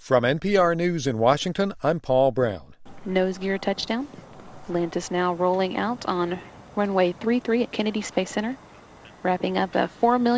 From NPR News in Washington, I'm Paul Brown. Nose gear touchdown. Atlantis now rolling out on runway 33 at Kennedy Space Center, wrapping up a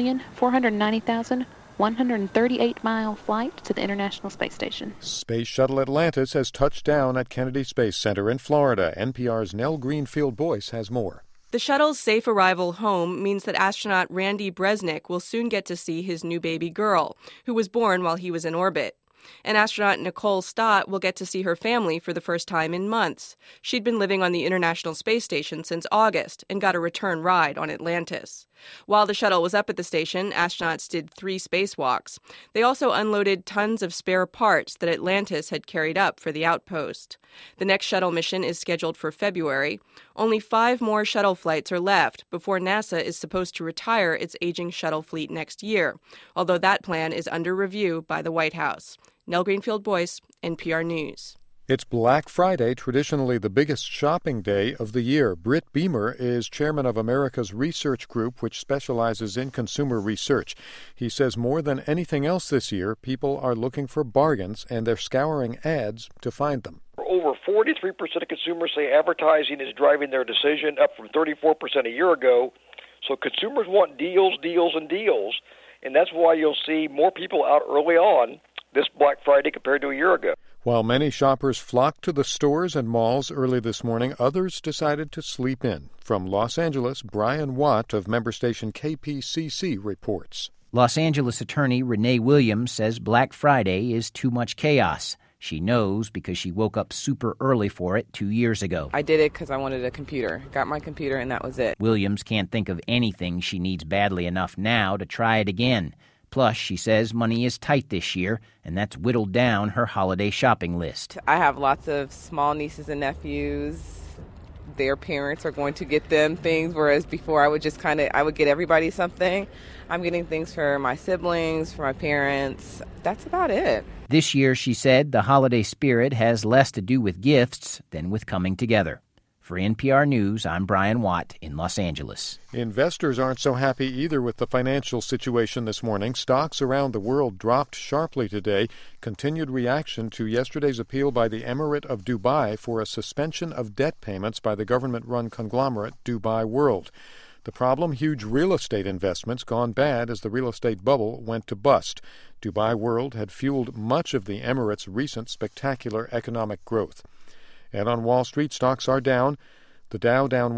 4,490,138-mile flight to the International Space Station. Space Shuttle Atlantis has touched down at Kennedy Space Center in Florida. NPR's Nell Greenfield-Boyce has more. The shuttle's safe arrival home means that astronaut Randy Bresnik will soon get to see his new baby girl, who was born while he was in orbit. And astronaut Nicole Stott will get to see her family for the first time in months. She'd been living on the International Space Station since August and got a return ride on Atlantis. While the shuttle was up at the station, astronauts did 3 spacewalks. They also unloaded tons of spare parts that Atlantis had carried up for the outpost. The next shuttle mission is scheduled for February. Only 5 more shuttle flights are left before NASA is supposed to retire its aging shuttle fleet next year, although that plan is under review by the White House. Nell Greenfield-Boyce, NPR News. It's Black Friday, traditionally the biggest shopping day of the year. Britt Beamer is chairman of America's Research Group, which specializes in consumer research. He says more than anything else this year, people are looking for bargains, and they're scouring ads to find them. Over 43% of consumers say advertising is driving their decision, up from 34% a year ago. So consumers want deals, deals, and deals, and that's why you'll see more people out early on this Black Friday compared to a year ago. While many shoppers flocked to the stores and malls early this morning, others decided to sleep in. From Los Angeles, Brian Watt of member station KPCC reports. Los Angeles attorney Renee Williams says Black Friday is too much chaos. She knows because she woke up super early for it 2 years ago. I did it because I wanted a computer. Got my computer and that was it. Williams can't think of anything she needs badly enough now to try it again. Plus, she says money is tight this year, and that's whittled down her holiday shopping list. I have lots of small nieces and nephews. Their parents are going to get them things, whereas before I would get everybody something. I'm getting things for my siblings, for my parents. That's about it. This year, she said, the holiday spirit has less to do with gifts than with coming together. For NPR News, I'm Brian Watt in Los Angeles. Investors aren't so happy either with the financial situation this morning. Stocks around the world dropped sharply today. Continued reaction to yesterday's appeal by the Emirate of Dubai for a suspension of debt payments by the government-run conglomerate Dubai World. The problem, huge real estate investments gone bad as the real estate bubble went to bust. Dubai World had fueled much of the Emirates' recent spectacular economic growth. And on Wall Street, stocks are down. The Dow down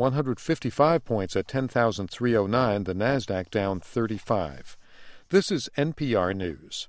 155 points at 10,309. The Nasdaq down 35. This is NPR News.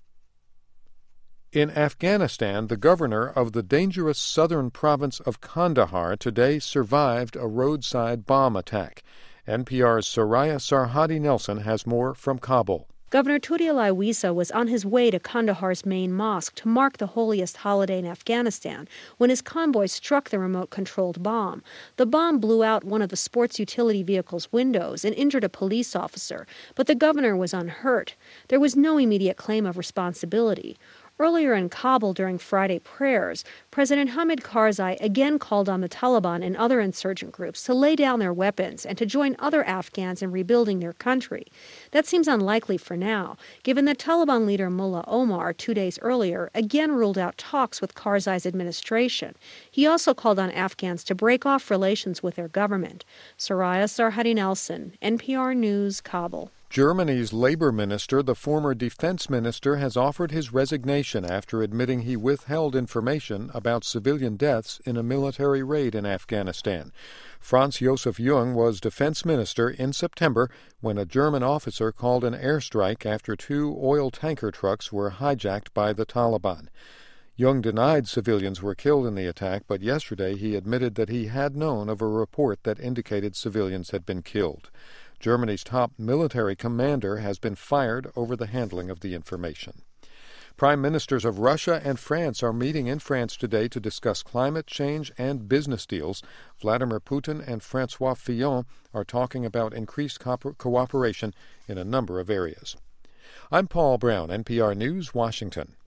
In Afghanistan, the governor of the dangerous southern province of Kandahar today survived a roadside bomb attack. NPR's Soraya Sarhadi Nelson has more from Kabul. Governor Turialai Wisa was on his way to Kandahar's main mosque to mark the holiest holiday in Afghanistan when his convoy struck the remote-controlled bomb. The bomb blew out one of the sports utility vehicle's windows and injured a police officer, but the governor was unhurt. There was no immediate claim of responsibility. Earlier in Kabul during Friday prayers, President Hamid Karzai again called on the Taliban and other insurgent groups to lay down their weapons and to join other Afghans in rebuilding their country. That seems unlikely for now, given that Taliban leader Mullah Omar 2 days earlier again ruled out talks with Karzai's administration. He also called on Afghans to break off relations with their government. Soraya Sarhadi Nelson, NPR News, Kabul. Germany's labor minister, the former defense minister, has offered his resignation after admitting he withheld information about civilian deaths in a military raid in Afghanistan. Franz Josef Jung was defense minister in September when a German officer called an airstrike after 2 oil tanker trucks were hijacked by the Taliban. Jung denied civilians were killed in the attack, but yesterday he admitted that he had known of a report that indicated civilians had been killed. Germany's top military commander has been fired over the handling of the information. Prime ministers of Russia and France are meeting in France today to discuss climate change and business deals. Vladimir Putin and François Fillon are talking about increased cooperation in a number of areas. I'm Paul Brown, NPR News, Washington.